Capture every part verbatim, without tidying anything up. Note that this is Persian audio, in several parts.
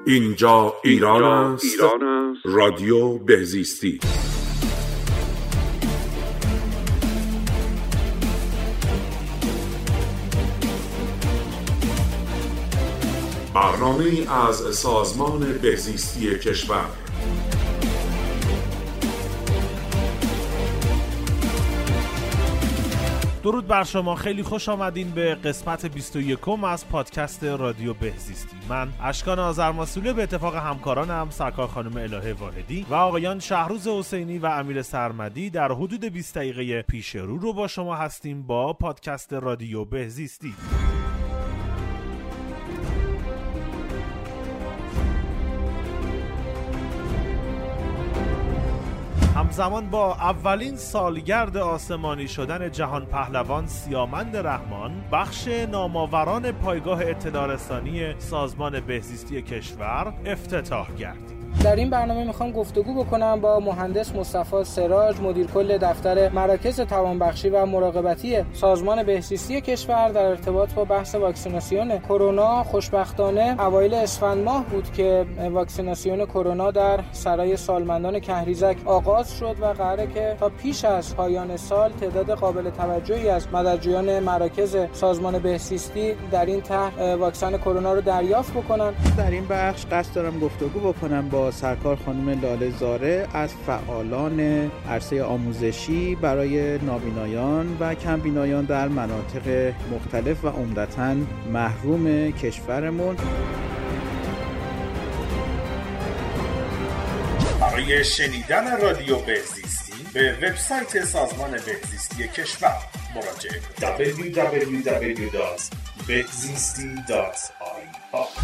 اینجا ایران است. ایران است. رادیو بهزیستی. برنامه‌ای از سازمان بهزیستی کشور. درود بر شما، خیلی خوش آمدین به قسمت بیست و یکم از پادکست رادیو بهزیستی. من اشکان آذرماسوله به اتفاق همکارانم سرکار خانم الهه واحدی و آقایان شهروز حسینی و امیر سرمدی در حدود بیست دقیقه پیش رو رو با شما هستیم با پادکست رادیو بهزیستی. همزمان با اولین سالگرد آسمانی شدن جهان پهلوان سیامند رحمان، بخش نامآوران پایگاه اطلاع رسانی سازمان بهزیستی کشور افتتاح گردید. در این برنامه میخوام گفتگو بکنم با مهندس مصطفی سراج، مدیر کل دفتر مراکز توانبخشی و مراقبتی سازمان بهزیستی کشور در ارتباط با بحث واکسیناسیون کرونا. خوشبختانه اوایل اسفند ماه بود که واکسیناسیون کرونا در سرای سالمندان کهریزک آغاز شد و قراره که تا پیش از پایان سال تعداد قابل توجهی از مددجویان مراکز سازمان بهزیستی در این طرح واکسن کرونا رو دریافت بکنن. در این بخش قصد دارم گفتگو بکنم با سرکار خانم لاله زاره از فعالان عرصه آموزشی برای نابینایان و کمبینایان در مناطق مختلف و عمدتاً محروم کشورمون. برای شنیدن رادیو بهزیستی به وبسایت سازمان بهزیستی کشور مراجعه کنید. دبلیو دبلیو دبلیو دات بهزیستی دات آی آر.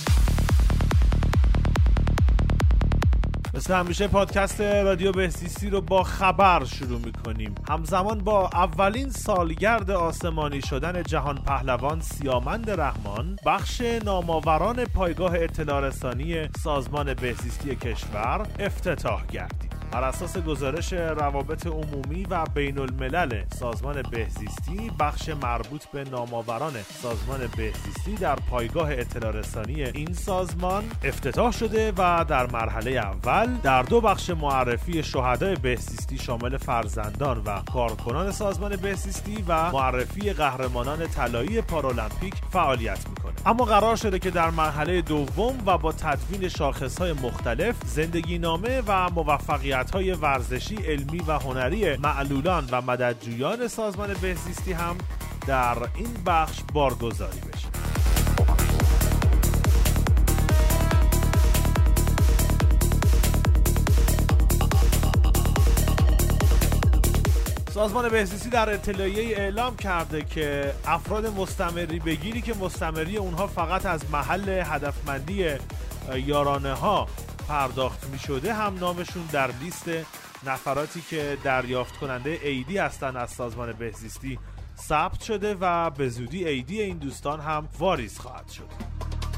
مثل همیشه پادکست رادیو بهزیستی رو با خبر شروع میکنیم. همزمان با اولین سالگرد آسمانی شدن جهان پهلوان سیامند رحمان، بخش نامآوران پایگاه اطلاع رسانی سازمان بهزیستی کشور افتتاح گردید. بر اساس گزارش روابط عمومی و بین الملل سازمان بهزیستی، بخش مربوط به نامآوران سازمان بهزیستی در پایگاه اطلاع رسانی این سازمان افتتاح شده و در مرحله اول در دو بخش معرفی شهدای بهزیستی شامل فرزندان و کارکنان سازمان بهزیستی و معرفی قهرمانان طلایی پارالمپیک فعالیت میکنه. اما قرار شده که در مرحله دوم و با تدوین شاخصهای مختلف زندگی نامه و موفقیت‌های ورزشی، علمی و هنری معلولان و مددجویان سازمان بهزیستی هم در این بخش بارگذاری بشه. سازمان بهزیستی در اطلاعیه اعلام کرده که افراد مستمری بگیری که مستمری اونها فقط از محل هدفمندی یارانه ها پرداخت می شده هم نامشون در لیست نفراتی که دریافت کننده عیدی هستن از سازمان بهزیستی ثبت شده و به زودی عیدی این دوستان هم واریز خواهد شد.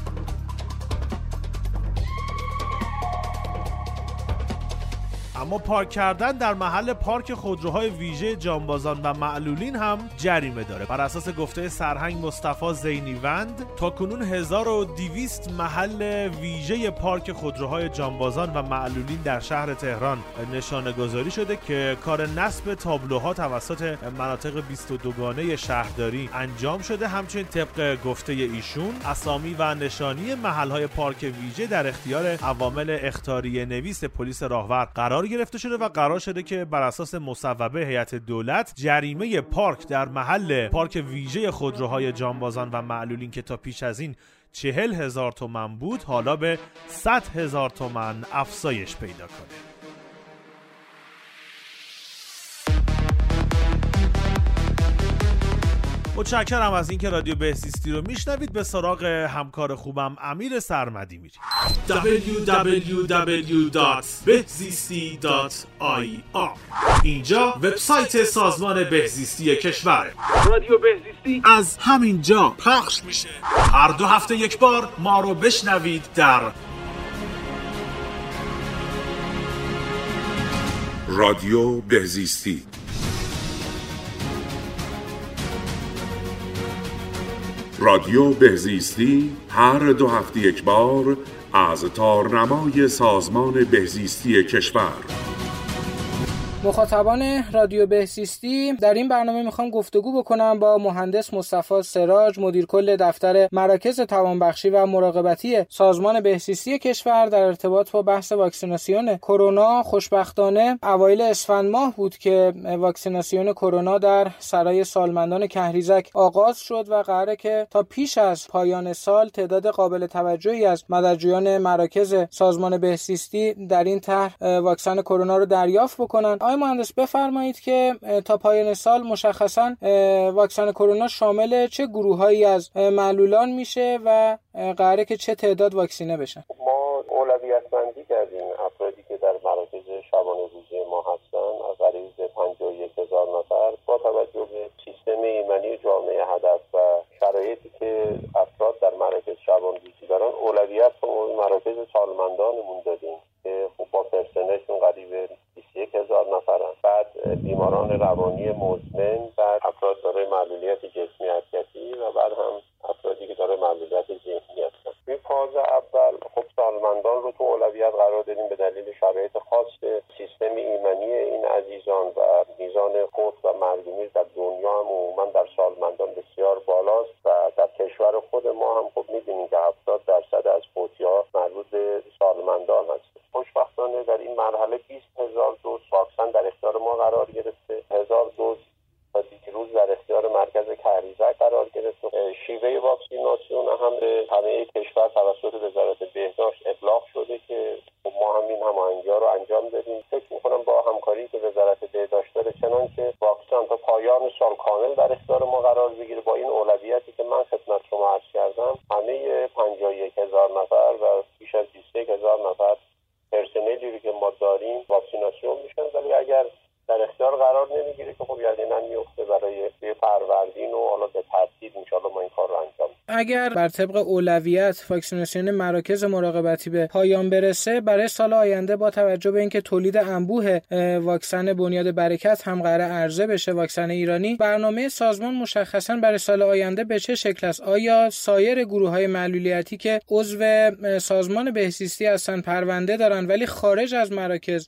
اما پارک کردن در محل پارک خودروهای ویژه جانبازان و معلولین هم جریمه داره. بر اساس گفته سرهنگ مصطفی زینیوند، تا کنون هزار و دویست محل ویژه پارک خودروهای جانبازان و معلولین در شهر تهران نشانه گذاری شده که کار نصب تابلوها توسط مناطق بیست و دو گانه شهرداری انجام شده. همچنین طبق گفته ایشون اسامی و نشانی محل‌های پارک ویژه در اختیار عوامل اخطاریه نویس پلیس راهور قرار گرفته شده و قرار شده که بر اساس مصوبه هیئت دولت جریمه پارک در محل پارک ویژه خودروهای جانبازان و معلولین که تا پیش از این چهل هزار تومان بود حالا به صد هزار تومان افزایش پیدا کنه. متشکرم از اینکه رادیو بهزیستی رو میشنوید. به سراغ همکار خوبم امیر سرمدی میریم. دبلیو دبلیو دبلیو دات بهزیستی دات آی آر. اینجا وبسایت سازمان بهزیستی کشور. رادیو بهزیستی از همین جا پخش میشه. هر دو هفته یک بار ما رو بشنوید در رادیو بهزیستی. رادیو بهزیستی هر دو هفته یک بار از تارنمای سازمان بهزیستی کشور. مخاطبان رادیو بهزیستی، در این برنامه میخوام گفتگو بکنم با مهندس مصطفی سراج، مدیر کل دفتر مراکز توانبخشی و مراقبتی سازمان بهزیستی کشور در ارتباط با بحث واکسیناسیون کرونا. خوشبختانه اوایل اسفند ماه بود که واکسیناسیون کرونا در سرای سالمندان کهریزک آغاز شد و قراره که تا پیش از پایان سال تعداد قابل توجهی از مددجویان مراکز سازمان بهزیستی در این طرح واکسن کرونا رو دریافت بکنن. آقای مهندس بفرمایید که تا پایان سال مشخصاً واکسن کرونا شامل چه گروهایی از معلولان میشه و قراره که چه تعداد واکسینه بشن؟ ما اولویت بندی کردیم افرادی که در مراکز شبانه روزی ما هستن از قریب پنجاه و یک هزار نفر با توجه به سیستم ایمنی جامعه هدف و شرایطی که افراد در مراکز شبانه روزی دارن اولویت رو مراکز سالمندانمون دادیم که خب با پرسنلشون قریب بیست و یک هزار نفرن. بعد بیماران روانی مزمن، بعد افراد دارای معلولیت جسمی حرکتی و بعد هم افرادی که دارای معلولیت ذهنی هستن. این فاز اول خب سالمندان رو تو اولویت قرار دادیم به دلیل شرایط خاص سیستم ایمنی این عزیزان و میزان فوت و مرگ‌آموز در دنیا هم عموما در سالمندان بسیار بالاست و در کشور خود ما هم خب می‌بینیم که هفتاد درصد از فوتی‌ها مربوط به سالمندان هست. خوشبختانه در این مرحله بیست هزار دوز واکسن در اختیار ما قرار گرفته. هزار دوز تا دیروز در اختیار مرکز کهریزک قرار گرفته. شیوه واکسیناسیون هم به همه کشور توسط وزارت بهداشت ابلاغ شده که ما هم این هماهنگی‌ها رو انجام دادیم. فکر می‌کنم با همکاری که وزارت بهداشت داره چنانچه واکسن تا پایان سال کامل در اختیار ما قرار بگیره. با این اولویتی که من خدمت شما عرض کردم، همه پنجاه و یک هزار نفر و بیش از بیست و یک هزار نفر پرسنلی رو که ما داریم واکسیناسیون میشن، ولی اگر در اختیار قرار نمیگیره که خب یقینا میفته برای فروردین و حالا به ترتیب ان شاءالله ما این کار رو انجام میدیم. اگر بر طبق اولویت واکسیناسیون مراکز مراقبتی به پایان برسه، برای سال آینده با توجه به اینکه تولید انبوه واکسن بنیاد برکت هم قرار عرضه بشه، واکسن ایرانی، برنامه سازمان مشخصاً برای سال آینده به چه شکل است؟ آیا سایر گروه‌های معلولیتی که عضو سازمان بهزیستی هستن پرونده دارن ولی خارج از مراکز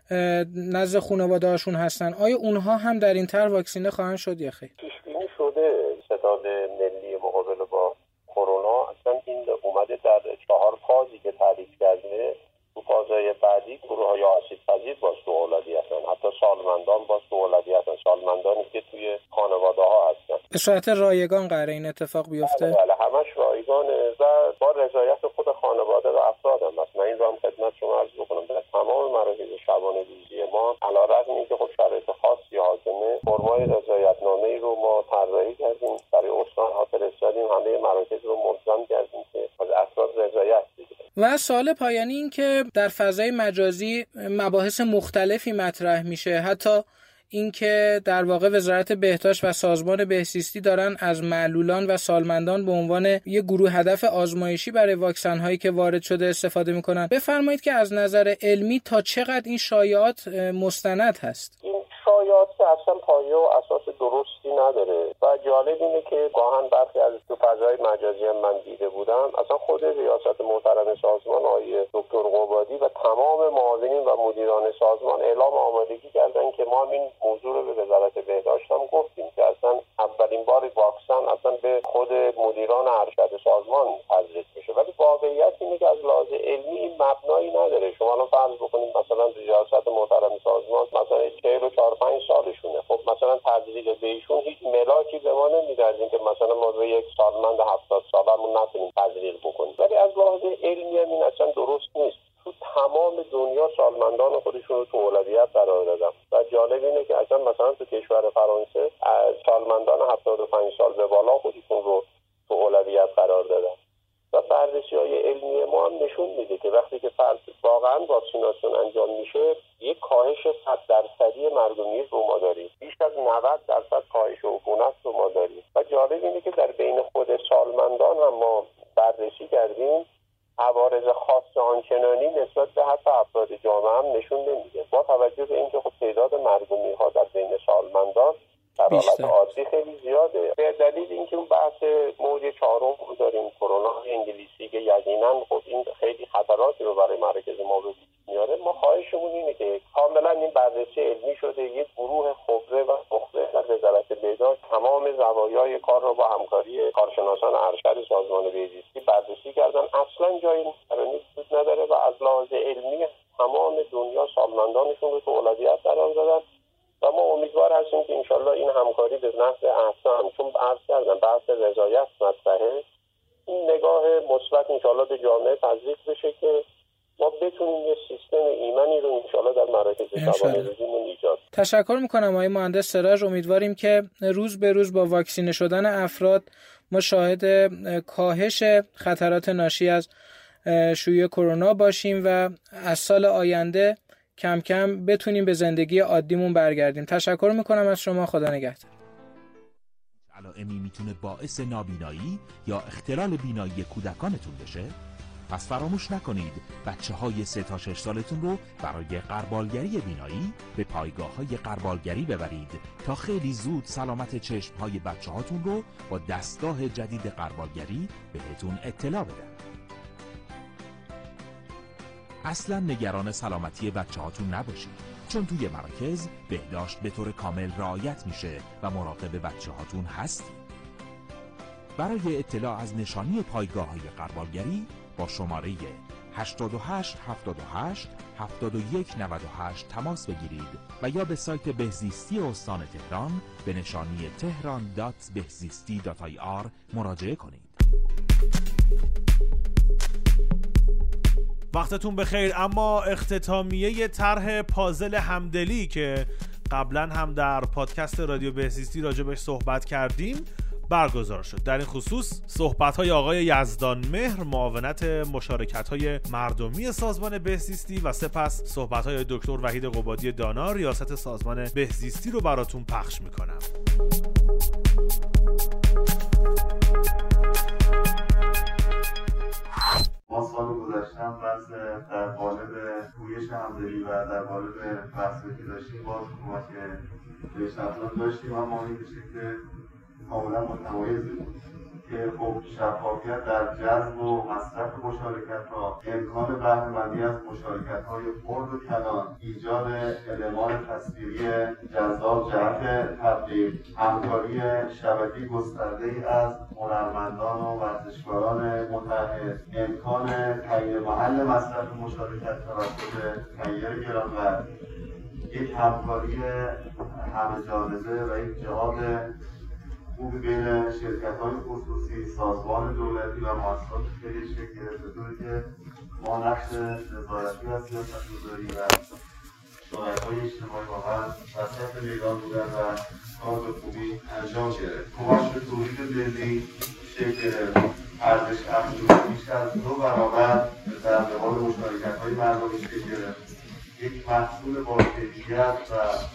نزد خانواده‌هاشون هستن، آیا اونها هم در این طرح واکسینه خواهند شد یا خیر؟ پیش بینی شده ستاد ملی مقابله با کرونا اصلا این اومده در چهار فازی که تعریف کرده. تو فازهای بعدی گروه‌های آسیب‌پذیر باز تو اولویتن، حتی سالمندان باز تو اولویتن، سالمندانی که توی خانواده‌ها هستن. به صورت رایگان قراره این اتفاق بیفته؟ بله, بله همش رایگانه و با رضایت خود خانواده و افراد هم هست. من این رو هم خدمت شما عرض بکنم، در تمام مراکز شبانه روزی ما علیرغم اینکه خب شرایط خاصی حاکمه، فرمای رضایتنامه‌ای رو ما طراحی کردیم برای استان‌ها فرستادیم، همه مراکز رو ملزم کردیم که از افراد رضایت بگیرن. و سوال پایانی این که در فضای مجازی مباحث مختلفی مطرح میشه، حتی اینکه در واقع وزارت بهداشت و سازمان بهزیستی دارن از معلولان و سالمندان به عنوان یک گروه هدف آزمایشی برای واکسن هایی که وارد شده استفاده میکنن. بفرمایید که از نظر علمی تا چقدر این شایعات مستند هست؟ این شایعات که اصلا پایه و اساس درستی نداره و جالب اینه که گاهن برخی از تو فضای مجازی هم من دیده بودم، اصلا خود ریاست محترم سازمان آقای دکتر قبادی و تمام معاونین و مدیران سازمان اعلام آمادگی کردن که ما این موضوع رو به وزارت بهداشت هم گفتیم که اصلا اولین بار واکسن اصلا به خود مدیران ارشد سازمان تزریق میشه، ولی واقعیت اینه که از لحاظ علمی این مبنایی نداره. شما الان فرض بکنید مثلا ریاست محترم سازمان مثلا چهل و چهار پنج سالشونه، خب مثلا تزریق به ایشون هیچ ملاکی به ما نمیده از اینکه مثلا ما به یک سالمند هفتاد سالمون نتونیم تزریق بکنیم، ولی از لحاظ علمی هم این اصلا درست نیست. تو تمام دنیا سالمندان خودشون رو تو اولویت قرار دادن و جالب اینه که اصلا مثلا تو کشور فرانسه از سالمندان هفتاد و پنج سال به بالا خودشون رو تو اولویت قرار دادن و بررسی‌های علمی ما هم نشون میده که وقتی که فرض واقعا واکسیناسیون انجام میشه یک کاهش صد درصدی مرگ و میر رو ما داریم، بیش از نود درصد کاهش عفونت رو ما داریم و جالب اینه که در بین خود سالمندان هم ما بررسی کردیم عوارض خاص آنچنانی نسبت به حتی افراد جامعه هم نشون نمیده. با توجه به اینکه خب تعداد مرگ و میرها در بین سالمندان در حالت عادی خیلی زیاده. به دلیل اینکه اون بحث موج چهارم رو داریم، کرونا انگلیسی، که یقینا خب این خیلی خطراتی رو برای مراکز ما به میاره. ما خواهشمون اینه که کاملا این بررسی علمی شده، یک گروه خبره و مختص در وزارت بهداشت تمام زوایای کار رو با همکاری کارشناسان ارشد سازمان بهزیستی بررسی کردن. اصلا جای نگرانی وجود نداره و از لحاظ علمی تمام دنیا سالمندانشون رو تو اولویت قرار دادن و ما امیدوار هستیم که انشالله این همکاری به نفع احسن، چون عرض کردن بحث رضایت مطرحه، این نگاه مثبت انشالله به جامعه تزریق بشه که ما بتونیم یه سیستم ایمنی رو انشالله در مراکز شبانه‌روزیمون ایجاد. تشکر میکنم آقای مهندس سراج. امیدواریم که روز به روز با واکسینه شدن افراد ما شاهد کاهش خطرات ناشی از شیوع کرونا باشیم و از سال آینده کم کم بتونیم به زندگی عادیمون برگردیم. تشکر میکنم از شما. خدا نگهدار. علائمی میتونه باعث نابینایی یا اختلال بینایی کودکانتون بشه؟ پس فراموش نکنید بچه های سه تا شش سالتون رو برای غربالگری بینایی به پایگاه های غربالگری ببرید تا خیلی زود سلامت چشم های بچه هاتون رو با دستگاه جدید غربالگری بهتون اطلاع بدن. اصلا نگران سلامتی بچه هاتون نباشید، چون توی مراکز بهداشت به طور کامل رعایت میشه و مراقب بچه هاتون هستید. برای اطلاع از نشانی پایگاه های غربالگری با شماره هشت هشت هفت هشت هفت یک نه هشت تماس بگیرید و یا به سایت بهزیستی استان تهران به نشانی تهران دات بهزیستی دات آی آر مراجعه کنید. وقتتون بخیر. اما اختتامیه طرح پازل همدلی که قبلا هم در پادکست رادیو بهزیستی راجبش صحبت کردیم برگزار شد. در این خصوص صحبت‌های آقای یزدان مهر، معاونت مشارکت‌های مردمی سازمان بهزیستی و سپس صحبت‌های دکتر وحید قبادی دانا، ریاست سازمان بهزیستی رو براتون پخش می‌کنم. ما سال گذشته هم بحث در قالب پویش همدلی و در قالب بحثی که داشتیم باز کمک به شخصان داشتیم، اما این بشه که کاملا متمایزه که خب شفافیت در جذب و مصرف مشارکت ها، امکان بهره‌مندی از مشارکت های خرد و کلان، ایجاد المان تصویری جذاب جهت تبلیغ، همکاری شبکه‌ای گسترده‌ای از هنرمندان و ورزشکاران متحد، امکان تعیین محل مصرف مشارکت توسط تهیه گران‌قدر، یک همکاری همه جانبه و یک جهاد خوبی بین شرکت‌های خصوصی، سازمان دولتی و مؤسسات خیلی شکل گرفته، طوری که ما نقش نظارتی و سیاست‌گذاری و شرکت‌های اجتماعی واقعا وسط میدان بودن و کار به خوبی انجام گرفت. کمک به تولید ملی شکل گرفت، ارزش افزوده بیش از دو برابر در قبال مشارکت‌های مردمی شکل گرفت. یک محصول با کیفیت و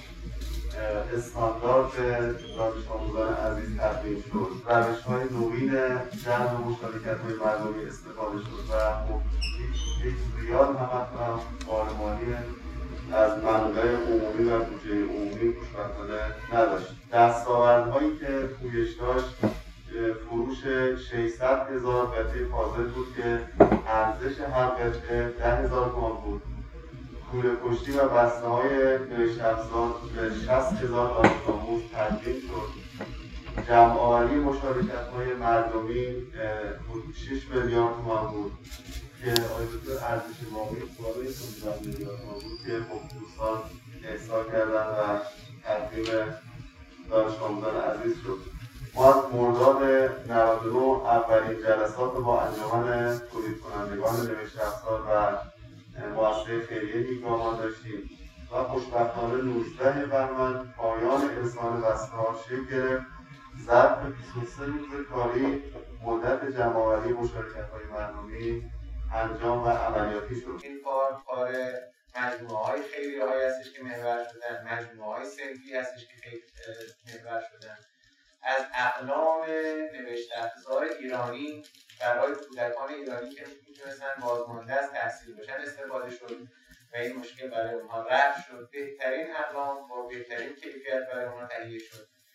استاندارد دانش آموزان عزیز تقدیم شد. روش‌های نوین جمع مشارکت‌های مردمی استفاده شد و یک ریال هم حتی بارمانی از منابع عمومی و بودجه عمومی خوشبختانه نداشت. دستاوردهایی که پویش داشت فروش ششصد هزار قطعه پازل بود که ارزش هر قطعه ده هزار تومان بود. کوله کشتی و بسته های نوشت افزار به شصت هزار دانش آموز تقدیم شد. جمع آوری مشارکت های مردمی شش میلیارد تومان بود که آیدوتر ارزش واقعی بالای پانزده میلیارد تومان بود که خب دوستان احصا کردن و تقدیم دانش آموزان عزیز شد. ما از مرداد نود و نه اولین جلسات با انجمن تولید کنندگان نوشت افزار و مؤسسه خیریه نیکامان داشتیم و خوشبختانه نوزده بهمن پایان ارسال بسته‌ها شکل گرفت. ظرف بیست و سه روز کاری مدت جمع‌آوری مشارکت‌های مردمی انجام و عملیاتی شد. این کار کار مجموعه‌های خیریه‌ای هستش که محور شدن، مجموعه‌های صنفی هستش که خیلی محور شدن. از اقلام نوشت افزار ایرانی برای کودکان ایرانی که میتونستن بازمانده از تحصیل باشن استفاده شد و این مشکل برای اونها رفع شد. بهترین اقلام با بهترین کیفیت برای اونها تهیه شد.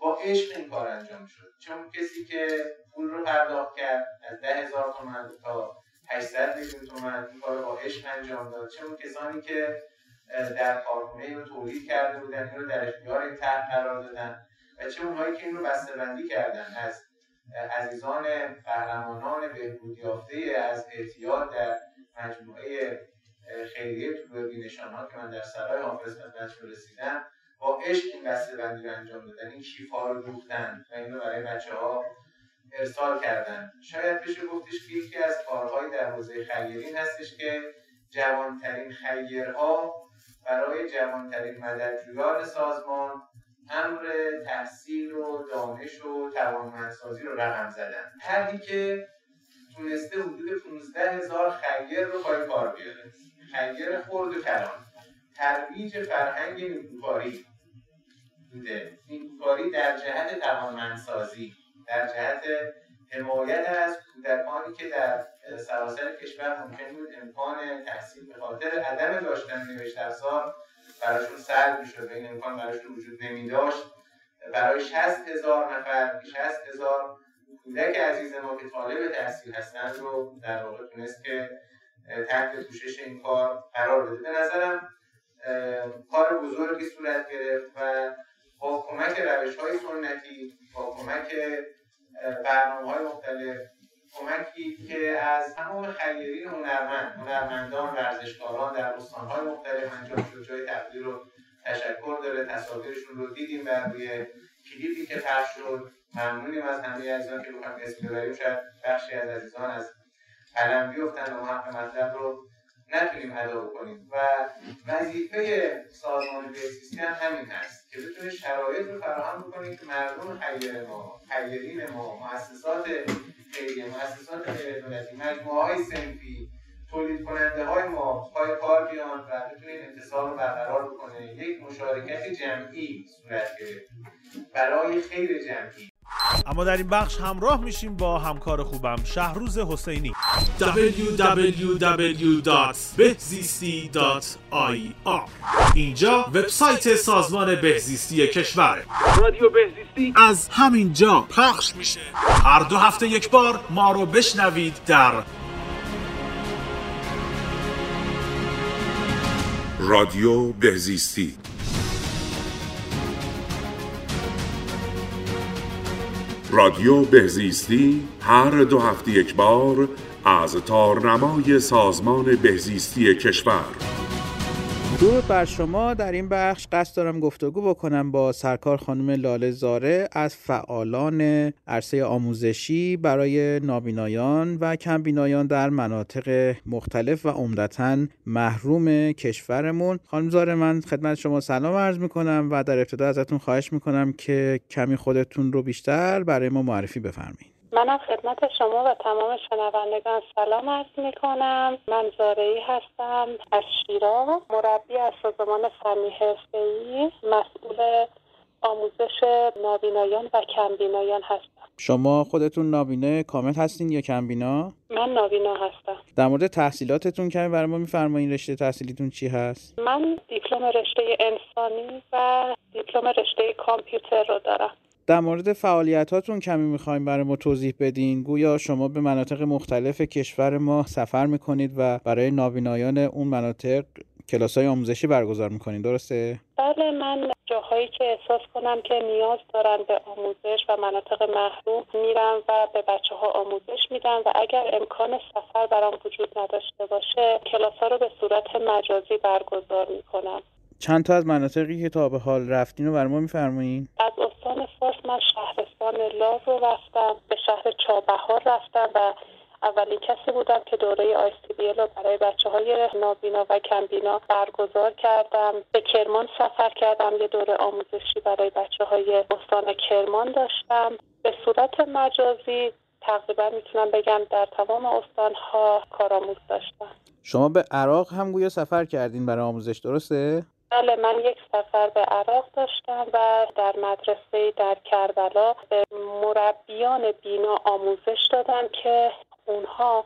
با عشق این کار انجام شد. چون کسی که پول رو پرداخت کرد از ده هزار تومان تا هشتصد میلیون تومان این کار رو با عشق انجام داد. چون کسانی که در کارخونه این رو تولید کرده بودن این رو در اختیار این طرح قرار دادن و چه اونهایی که این رو بسته‌بندی کردن از عزیزان قهرمانان بهبود یافته از اعتیاد در مجموعه خیریه طلوع بی‌نشان‌ها که من در سرای حافظ خدمتشون رسیدم با عشق این بسته‌بندی رو انجام دادن. این کیف‌ها رو دوختن و این رو برای بچه‌ها ارسال کردن. شاید بشه گفتش که یکی از کارهای در حوزه خیرین هستش که جوانترین خیرها برای جوانترین مددجویان سازمان امر تحصیل و دانش و توانمندسازی رو رقم زدن. طرحی که تونسته حدود پانزده هزار خیر رو پای کار بیاره، خیر خرد و کلان، ترویج فرهنگ نیکوکاری بوده. نیکوکاری در جهت توانمندسازی، در جهت حمایت از کودکانی که در سراسر کشور ممکن بود امکان تحصیل به خاطر عدم داشتن نوشت افزار براشون سلب میشد و این امکان براشون وجود نمی داشت. برای شصت هزار نفر، شصت هزار کودک عزیز ما که طالب تحصیل هستند رو در واقع تونست که تحت پوشش این کار قرار بده. به نظرم کار بزرگی صورت گرفت و با کمک روش‌های سنتی، با کمک برنامه‌های مختلف، کمکی که از تمام خیرین هنرمند، هنرمندان، ورزشکاران در استان‌های مختلف انجام شد، جای تقدیر و تشکر داره. تصاویرشون رو دیدیم بر روی کلیپی که پخش شد. ممنونیم از همه عزیزان که بخوایم اسم ببریم، شاید بخشی از عزیزان از قلم بیفتن و حق مطلب رو نتونیم ادا بکنیم و وظیفه سازمان بهزیستی هم همین هست که بتونه شرایط رو فراهم بکنیم که مردم خیر ما، خیرین ما، مؤسسات خیریه، مؤسسات غیر دولتی، مجموعه‌های صنفی، تولید کننده های ما پای کار بیان و بتونیم اتصال رو برقرار بکنه. یک مشارکت جمعی صورت گرفت برای خیر جمعی. اما در این بخش همراه میشیم با همکار خوبم شهروز حسینی. دبلیو دبلیو دبلیو دات بهزیستی دات آی آر اینجا وبسایت سازمان بهزیستی کشور. رادیو بهزیستی از همین جا پخش میشه. هر دو هفته یک بار ما رو بشنوید در رادیو بهزیستی. رادیو بهزیستی هر دو هفته یک بار از تارنمای سازمان بهزیستی کشور. درود بر شما. در این بخش قصد دارم گفتگو بکنم با سرکار خانم لاله زاره از فعالان عرصه آموزشی برای نابینایان و کمبینایان در مناطق مختلف و عمدتاً محروم کشورمون. خانم زاره، من خدمت شما سلام عرض میکنم و در ابتدا ازتون خواهش میکنم که کمی خودتون رو بیشتر برای ما معرفی بفرمایید. منم خدمت شما و تمام شنوندگان سلام عرض میکنم. من زارعی هستم از شیراز، مربی از سازمان فنی حرفه‌ای، مسئول آموزش نابینایان و کمبینایان هستم. شما خودتون نابینا کامل هستین یا کمبینا؟ من نابینا هستم. در مورد تحصیلاتتون کمی برای ما میفرمایید؟ رشته تحصیلیتون چی هست؟ من دیپلم رشته انسانی و دیپلم رشته کامپیوتر رو دارم. در مورد فعالیتاتون کمی می‌خوایم برای ما توضیح بدین. گویا شما به مناطق مختلف کشور ما سفر می‌کنید و برای نابینایان اون مناطق کلاس‌های آموزشی برگزار می‌کنید، درسته؟ بله، من جاهایی که احساس کنم که نیاز دارن به آموزش و مناطق محروم میرم و به بچه‌ها آموزش میدم و اگر امکان سفر برام وجود نداشته باشه کلاس‌ها رو به صورت مجازی برگزار می‌کنم. چند تا از مناطقی که تا به حال رفتین رو برای ما می‌فرمایید؟ از استان فارس من شهرستان لاو رو رفتم، به شهر چابهار رفتم و اولین کسی بودم که دوره آی سی بی ال رو برای بچه‌های نابینا و کمبینا برگزار کردم. به کرمان سفر کردم، یه دوره آموزشی برای بچه‌های استان کرمان داشتم. به صورت مجازی تقریبا میتونم بگم در تمام استان‌ها کارآموز داشتم. شما به عراق هم گویا سفر کردین برای آموزش، درسته؟ بله، من یک سفر به عراق داشتم و در مدرسه در کربلا به مربیان بینا آموزش دادم که اونها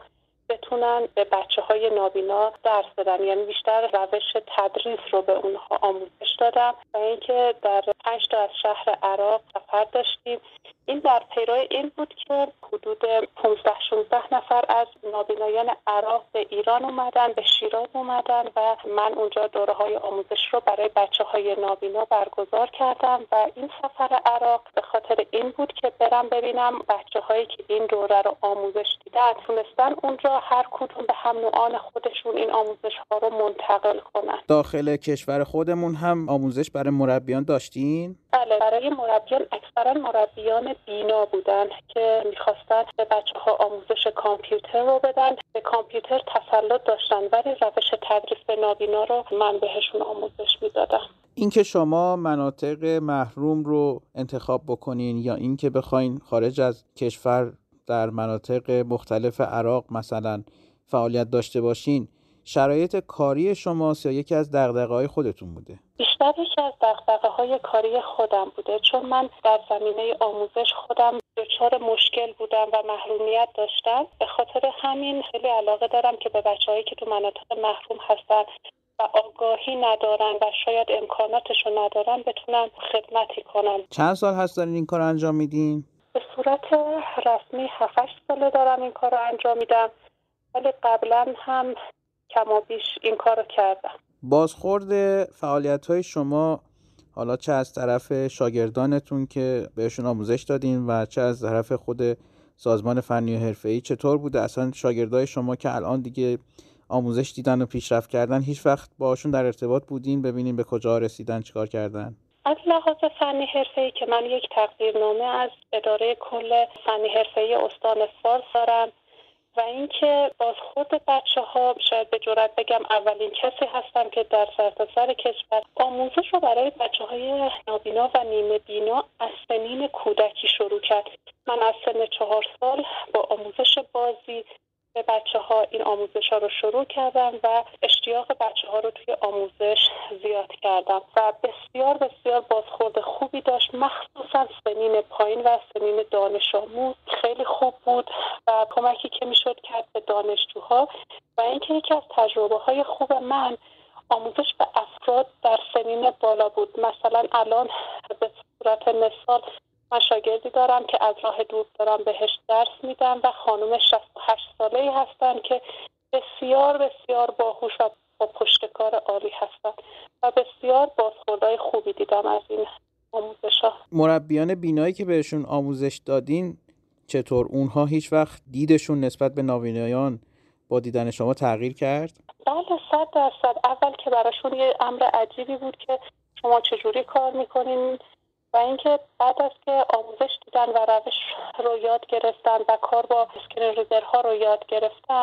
بتونن به بچه‌های نابینا درس بدن، یعنی بیشتر روش تدریس رو به اونها آموزش دادم و اینکه در پنج تا از شهر عراق سفر داشتیم. این در پیرو این بود که حدود پانزده شانزده نفر از نابینایان عراق به ایران اومدن، به شیراز اومدن و من اونجا دوره‌های آموزش رو برای بچه‌های نابینا برگزار کردم و این سفر عراق به خاطر این بود که برم ببینم بچه‌هایی که این دوره رو آموزش دیدن تونستن اونجا هر کدوم به هم نوعان خودشون این آموزش‌ها رو منتقل کنن. داخل کشور خودمون هم آموزش برای مربیان داشتین؟ بله، برای مربیان اکثرا مربیان بینا بودن که میخواستن به بچه ها آموزش کامپیوتر رو بدن. به کامپیوتر تسلط داشتن ولی روش تدریس به نابینا رو من بهشون آموزش میدادم. اینکه شما مناطق محروم رو انتخاب بکنین یا اینکه بخواین خارج از کشور در مناطق مختلف عراق مثلا فعالیت داشته باشین، شرایط کاری شماست یا یکی از دغدغه‌های خودتون بوده؟ بیشتر یکی از دغدغه‌های کاری خودم بوده، چون من در زمینه آموزش خودم دچار مشکل بودم و محرومیت داشتم. به خاطر همین خیلی علاقه دارم که به بچه‌هایی که تو مناطق محروم هستن و آگاهی ندارن و شاید امکاناتشو ندارن بتونم خدمتی کنم. چند سال هست دارین این کار انجام میدین؟ به صورت رسمی هفت هشت ساله دارم این کار رو انجام میدم، ولی قبلا هم کم و بیش این کار رو کردم. بازخورد فعالیت‌های شما حالا چه از طرف شاگردانتون که بهشون آموزش دادین و چه از طرف خود سازمان فنی و حرفه‌ای چطور بوده؟ اصلا شاگردای شما که الان دیگه آموزش دیدن و پیشرفت کردن هیچ وقت باشون در ارتباط بودین ببینین به کجا رسیدن، چیکار کردن؟ از لحاظ فنی حرفه‌ای که من یک تقدیرنامه از اداره کل فنی حرفه‌ای استان فارس دارم و اینکه بازخورد بچه‌ها شاید به جرئت بگم اولین کسی هستم که در سرتاسر کشور آموزش رو برای بچه‌های نابینا و نیمه بینا از سنین کودکی شروع کرد. من از سن چهار سال با آموزش بازی به بچه‌ها این آموزش‌ها رو شروع کردم و اشتیاق بچه‌ها رو توی آموزش زیاد کردم و بسیار بسیار بازخورد خوبی داشت، مخصوصا سنین پایین و سنین دانش آموز خیلی خوب بود و کمکی که میشد کرد به دانشجوها. و اینکه یکی از تجربه‌های خوب من آموزش به افراد در سنین بالا بود. مثلا الان به صورت مثال من شاگردی دارم که از راه دور دارم بهش درس میدم و خانم شصت و هشت ساله‌ای هستن که بسیار بسیار باهوش و با پشتکار عالی هستن و بسیار بازخوردهای خوبی دیدم از این آموزش‌ها. مربیان بینایی که بهشون آموزش دادین چطور اونها هیچ وقت دیدشون نسبت به نابینایان با دیدن شما تغییر کرد؟ بله، صد درصد. اول که براشون یه امر عجیبی بود که شما چجوری کار میکنین و اینکه بعد از که آموزش دیدن و روش رو یاد گرفتن و کار با اسکرین ریدرها رو یاد گرفتن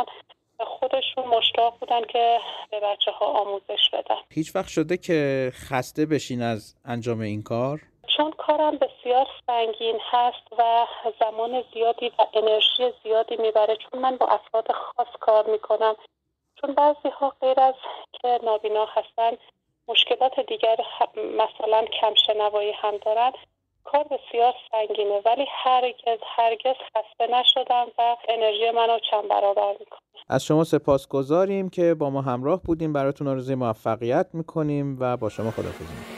خودشون مشتاق بودن که به بچه ها آموزش بدن. هیچ وقت شده که خسته بشین از انجام این کار؟ چون کارم بسیار سنگین هست و زمان زیادی و انرژی زیادی میبره، چون من با افراد خاص کار میکنم، چون بعضی ها غیر از که نابینا هستن مشکلات دیگر مثلا کم شنوایی هم دارن، کار بسیار سنگینه، ولی هرگز هرگز خسته نشدم و انرژی منو چند برابر میکنه. از شما سپاسگزاریم که با ما همراه بودیم، براتون آرزوی موفقیت میکنیم و با شما خداحافظی میکنیم.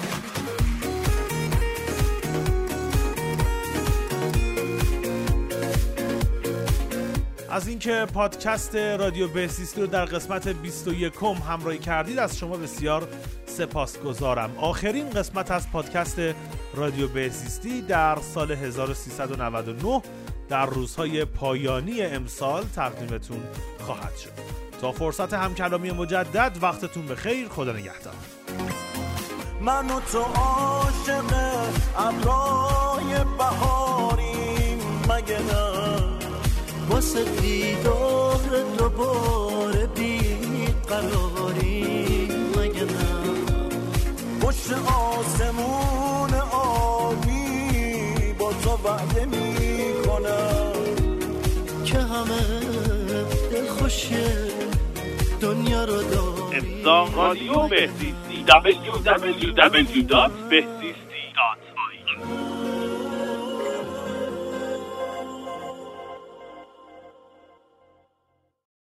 از اینکه پادکست رادیو بهزیستی رو در قسمت بیست و یکم همراهی کردید از شما بسیار سپاسگزارم. آخرین قسمت از پادکست رادیو بهزیستی در سال هزار و سیصد و نود و نه در روزهای پایانی امسال تقدیمتون خواهد شد. تا فرصت همکلامی مجدد وقتتون بخیر، خدا نگهدار. من و تو عاشق ابرای بهاریم مگه نه، واسه دیدار دوباره بیقراریم مگه نه، پشت آسمون آبی با تو وعده میکنم که همه دلخوش دنیا رو داریم. امضا رادیو بهزیستی دبلیو دبلیو دبلیو دات بهزیستی